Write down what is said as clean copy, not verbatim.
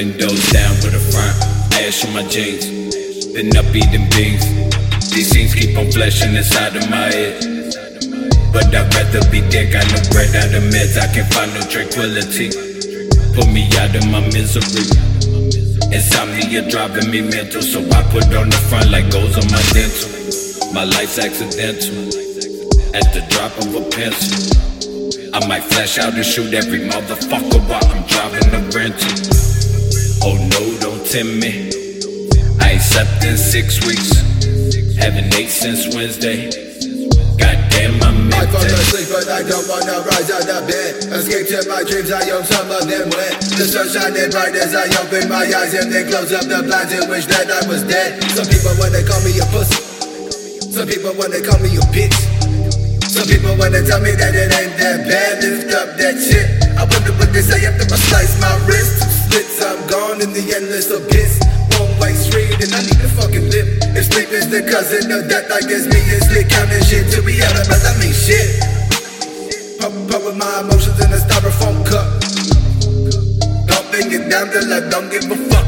Windows down with a front, ash on my jeans. Been up eating beans. These scenes keep on flashing inside of my head. But I'd rather be dead, got no bread out of meds. I can't find no tranquility. Put me out of my misery. Insomnia driving me mental, so I put on the front like goes on my dental. My life's accidental, at the drop of a pencil. I might flash out and shoot every motherfucker while I'm driving a rental. Oh no, don't tempt me. I ain't slept in 6 weeks. Haven't ate since Wednesday. Goddamn, I'm I fall midday. asleep but I don't wanna rise out of bed. Escape to my dreams, I hope some of them wet. The sun shining bright as I open my eyes and then close up the blinds and wish that I was dead. Some people wanna call me a pussy. Some people wanna call me a bitch. Some people wanna tell me that it ain't that bad. Lift up that shit. I wonder what they say after I slice my wrist. Splits, I'm gone in the endless abyss. One-way street and I need to fucking live. If sleep is the cousin of death, I guess me and Slick counting shit till we out of breath. I mean shit. Pop with my emotions in a styrofoam cup. Dumping it down till I don't give a fuck.